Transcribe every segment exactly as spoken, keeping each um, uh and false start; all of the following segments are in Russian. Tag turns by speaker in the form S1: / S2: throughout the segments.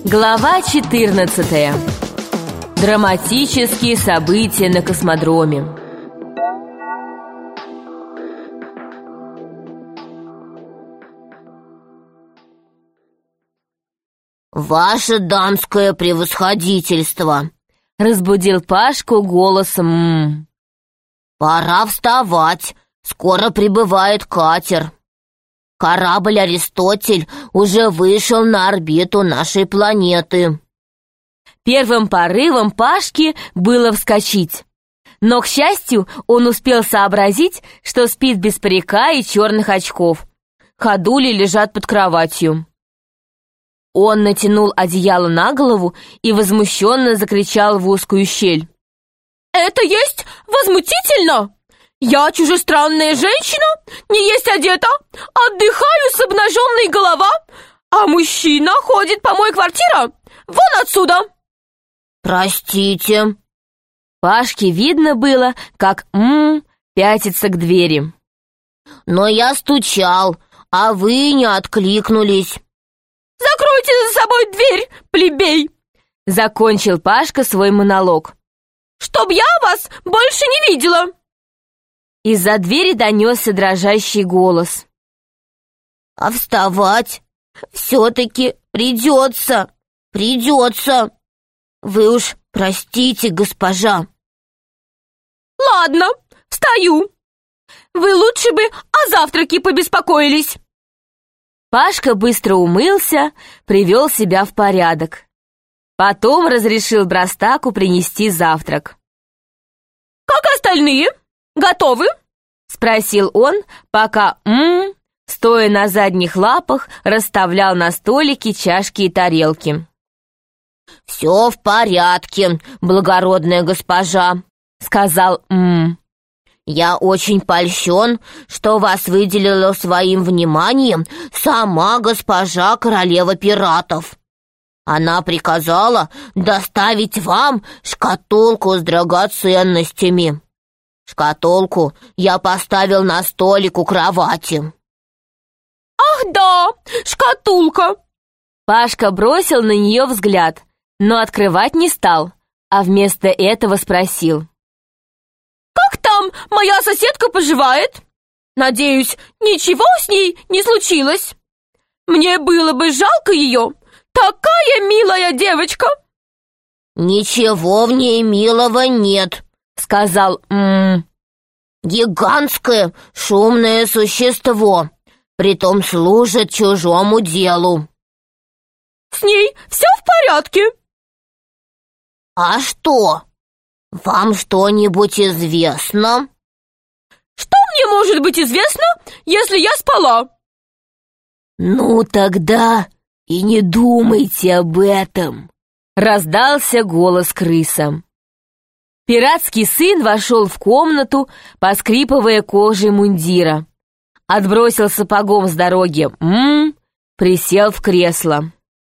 S1: Глава четырнадцатая. Драматические события на космодроме.
S2: «Ваше дамское превосходительство!» —
S1: разбудил Пашку голосом «м».
S2: «Пора вставать, скоро прибывает катер. Корабль «Аристотель» уже вышел на орбиту нашей планеты».
S1: Первым порывом Пашки было вскочить. Но, к счастью, он успел сообразить, что спит без парика и черных очков. Ходули лежат под кроватью. Он натянул одеяло на голову и возмущенно закричал в узкую щель. «Это есть возмутительно! Я чужестранная женщина, не есть одета, отдыхаю с обнаженной голова, а мужчина ходит по моей квартире вон отсюда!»
S2: «Простите».
S1: Пашке видно было, как «м» пятится к двери.
S2: «Но я стучал, а вы не откликнулись».
S1: «Закройте за собой дверь, плебей!» Закончил Пашка свой монолог. «Чтоб я вас больше не видела!» Из-за двери донесся дрожащий голос.
S2: «А вставать все-таки придется, придется. Вы уж простите, госпожа».
S1: «Ладно, встаю. Вы лучше бы о завтраке побеспокоились». Пашка быстро умылся, привел себя в порядок. Потом разрешил Брастаку принести завтрак. «Как остальные? Готовы?» — спросил он, пока «м», стоя на задних лапах, расставлял на столике чашки и тарелки.
S2: «Все в порядке, благородная госпожа», — сказал «м». «Я очень польщен, что вас выделила своим вниманием сама госпожа королева пиратов. Она приказала доставить вам шкатулку с драгоценностями. Шкатулку я поставил на столик у кровати».
S1: «Ах да, шкатулка!» Пашка бросил на нее взгляд, но открывать не стал, а вместо этого спросил. «Как там моя соседка поживает? Надеюсь, ничего с ней не случилось? Мне было бы жалко ее, такая милая девочка!»
S2: «Ничего в ней милого нет», — сказал «м». «Гигантское шумное существо, притом служит чужому делу».
S1: «С ней все в порядке?»
S2: «А что? Вам что-нибудь известно?»
S1: «Что мне может быть известно, если я спала?»
S2: «Ну тогда и не думайте об этом», —
S1: раздался голос крыса. Пиратский сын вошел в комнату, поскрипывая кожей мундира. Отбросил сапогом с дороги «м», присел в кресло.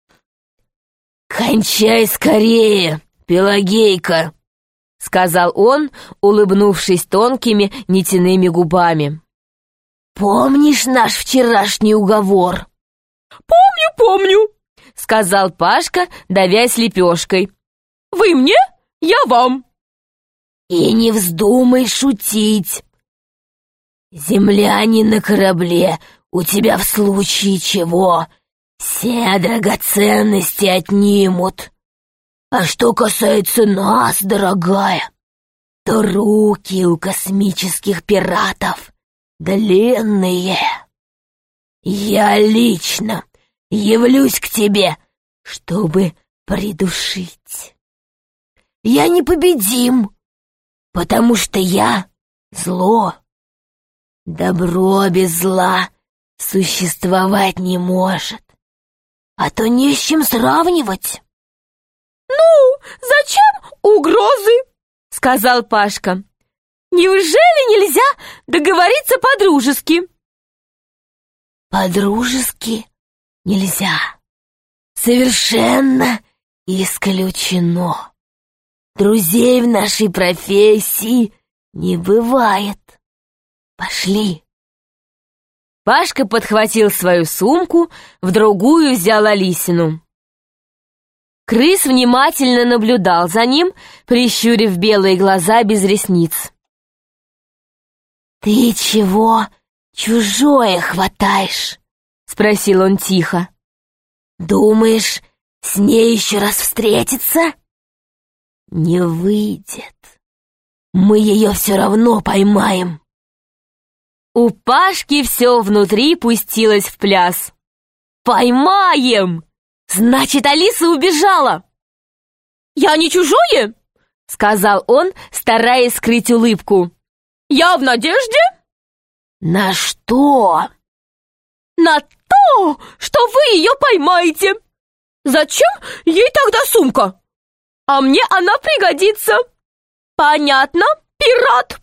S2: «Кончай скорее, Пелагейка», — сказал он, улыбнувшись тонкими нитяными губами. «Помнишь наш вчерашний уговор?»
S1: «Помню, помню», — сказал Пашка, давясь лепешкой. «Вы мне, я вам».
S2: «И не вздумай шутить. Земляне на корабле у тебя в случае чего все драгоценности отнимут. А что касается нас, дорогая, то руки у космических пиратов длинные. Я лично явлюсь к тебе, чтобы придушить. Я непобедим, потому что я зло. Добро без зла существовать не может, а то не с чем сравнивать».
S1: «Ну, зачем угрозы?» — сказал Пашка. «Неужели нельзя договориться по-дружески?»
S2: «По-дружески нельзя. Совершенно исключено. Друзей в нашей профессии не бывает. Пошли».
S1: Пашка подхватил свою сумку, в другую взял Алисину. Крыс внимательно наблюдал за ним, прищурив белые глаза без ресниц.
S2: «Ты чего чужое хватаешь?» — спросил он тихо. «Думаешь, с ней еще раз встретиться?» «Не выйдет. Мы ее все равно поймаем».
S1: У Пашки все внутри пустилось в пляс. «Поймаем! Значит, Алиса убежала!» «Я не чужое?» — сказал он, стараясь скрыть улыбку. «Я в надежде?»
S2: «На что?»
S1: «На то, что вы ее поймаете. Зачем ей тогда сумка? А мне она пригодится. Понятно, пират?»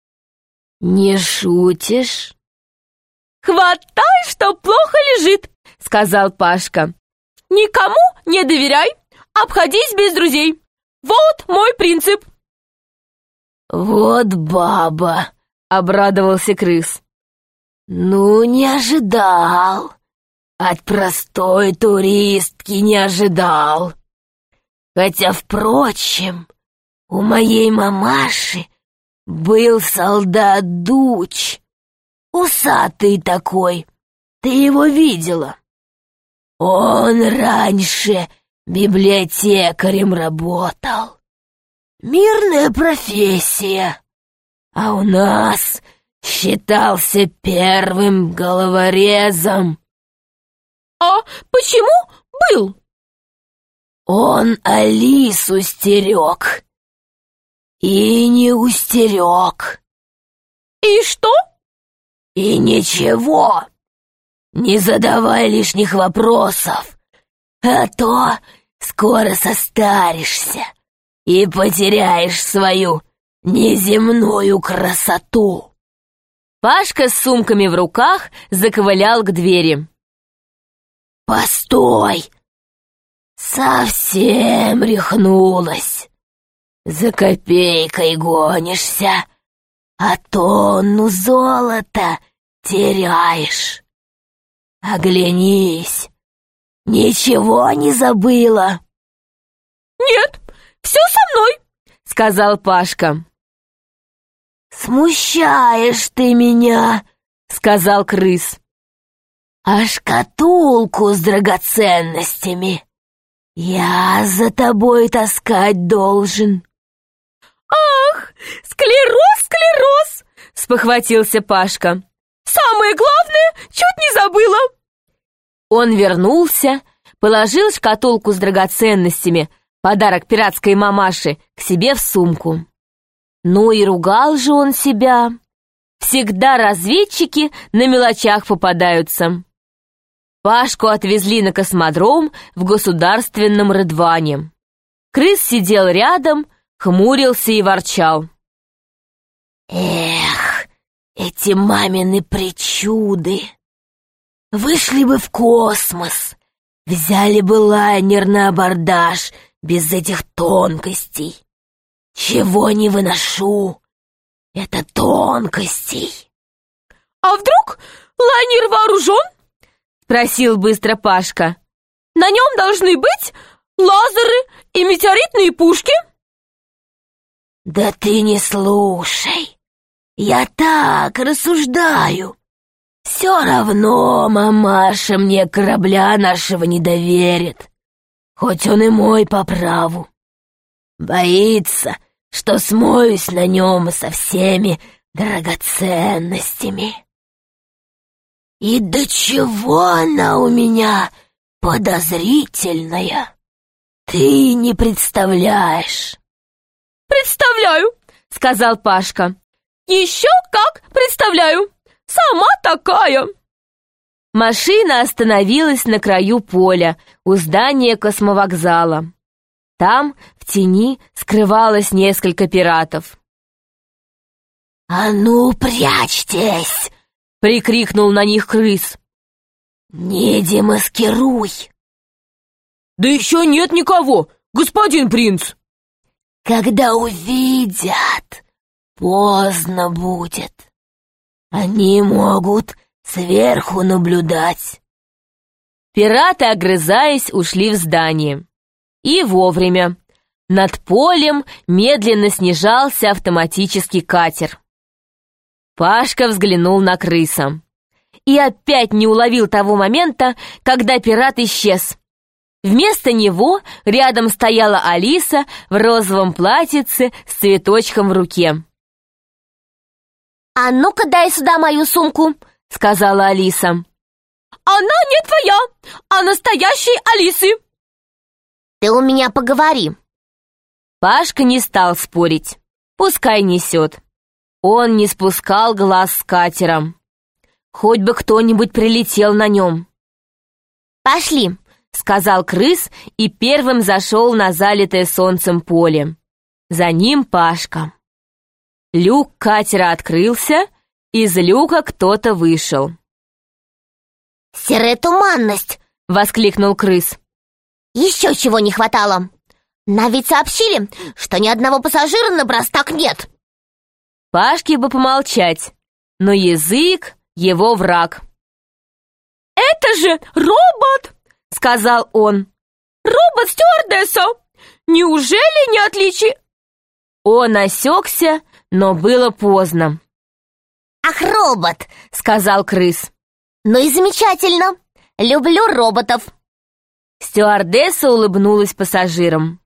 S2: «Не шутишь?»
S1: «Хватай, что плохо лежит», — сказал Пашка. «Никому не доверяй, обходись без друзей. Вот мой принцип».
S2: «Вот баба», — обрадовался крыс. «Ну, не ожидал. От простой туристки не ожидал. Хотя, впрочем, у моей мамаши был солдат Дуч, усатый такой. Ты его видела? Он раньше библиотекарем работал. Мирная профессия. А у нас считался первым головорезом».
S1: «А почему был?»
S2: «Он Алису стерег. И не устерег».
S1: «И что?»
S2: «И ничего. Не задавай лишних вопросов, а то скоро состаришься и потеряешь свою неземную красоту».
S1: Пашка с сумками в руках заковылял к двери.
S2: «Постой! Совсем рехнулась. За копейкой гонишься, а тонну золота теряешь. Оглянись, ничего не забыла?»
S1: «Нет, все со мной», — сказал Пашка.
S2: «Смущаешь ты меня», — сказал крыс. «А шкатулку с драгоценностями я за тобой таскать должен».
S1: «Ах, склероз, склероз!» — спохватился Пашка. «Самое главное, чуть не забыла!» Он вернулся, положил шкатулку с драгоценностями, подарок пиратской мамаше, к себе в сумку. Ну и ругал же он себя. Всегда разведчики на мелочах попадаются. Пашку отвезли на космодром в государственном Рыдване. Крыс сидел рядом, хмурился и ворчал.
S2: «Эх, эти мамины причуды! Вышли бы в космос, взяли бы лайнер на абордаж без этих тонкостей. Чего не выношу, это тонкостей».
S1: «А вдруг лайнер вооружен?» — спросил быстро Пашка. «На нем должны быть лазеры и метеоритные пушки».
S2: «Да ты не слушай, я так рассуждаю. Все равно мамаша мне корабля нашего не доверит, хоть он и мой по праву. Боится, что смоюсь на нем со всеми драгоценностями. И до чего она у меня подозрительная, ты не представляешь».
S1: «Представляю», — сказал Пашка. «Еще как представляю. Сама такая». Машина остановилась на краю поля у здания космовокзала. Там, в тени, скрывалось несколько пиратов.
S2: «А ну, прячьтесь!» — прикрикнул на них крыс. «Не демаскируй!»
S1: «Да еще нет никого, господин принц!»
S2: «Когда увидят, поздно будет. Они могут сверху наблюдать».
S1: Пираты, огрызаясь, ушли в здание. И вовремя. Над полем медленно снижался автоматический катер. Пашка взглянул на крыса. И опять не уловил того момента, когда пират исчез. Вместо него рядом стояла Алиса в розовом платьице с цветочком в руке.
S2: «А ну-ка дай сюда мою сумку», — сказала Алиса.
S3: «Она не твоя, а настоящей Алисы».
S2: «Ты у меня поговори».
S1: Пашка не стал спорить. Пускай несет. Он не спускал глаз с катером. Хоть бы кто-нибудь прилетел на нем.
S2: «Пошли»,
S1: — сказал крыс и первым зашел на залитое солнцем поле. За ним Пашка. Люк катера открылся, из люка кто-то вышел.
S2: «Серая туманность!»
S1: — воскликнул крыс.
S2: «Еще чего не хватало! Нам ведь сообщили, что ни одного пассажира на Брастак нет!»
S1: Пашке бы помолчать, но язык — его враг.
S3: «Это же робот!» —
S1: сказал он.
S3: «Робот-стюардесса! Неужели не отличи...»
S1: Он осекся, но было поздно.
S2: «Ах, робот!»
S1: — сказал крыс.
S2: «Ну и замечательно! Люблю роботов!»
S1: Стюардесса улыбнулась пассажирам.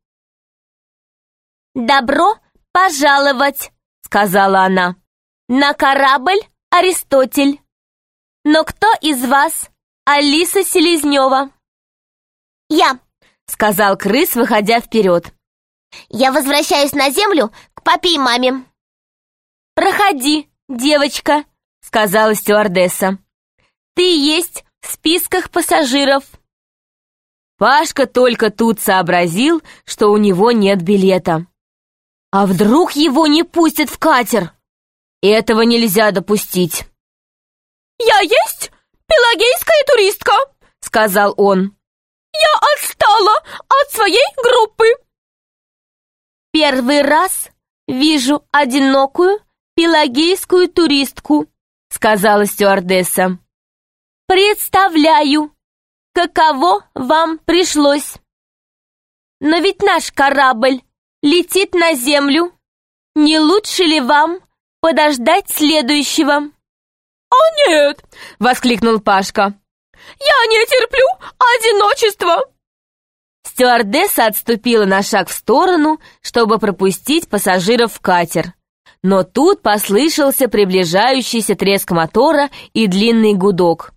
S2: «Добро пожаловать!» — сказала она. «На корабль Аристотель. Но кто из вас Алиса Селезнева?» «Я»,
S1: — сказал крыс, выходя вперед.
S2: «Я возвращаюсь на землю к папе и маме».
S1: «Проходи, девочка», — сказала стюардесса. «Ты есть в списках пассажиров». Пашка только тут сообразил, что у него нет билета. А вдруг его не пустят в катер? Этого нельзя допустить.
S3: «Я есть пелагейская туристка», —
S1: сказал он.
S3: «Я отстала от своей группы».
S1: «Первый раз вижу одинокую пелагейскую туристку», — сказала стюардесса. «Представляю, каково вам пришлось. Но ведь наш корабль летит на землю. Не лучше ли вам подождать следующего?»
S3: «О, нет!»
S1: — воскликнул Пашка.
S3: «Я не терплю одиночества!»
S1: Стюардесса отступила на шаг в сторону, чтобы пропустить пассажиров в катер. Но тут послышался приближающийся треск мотора и длинный гудок.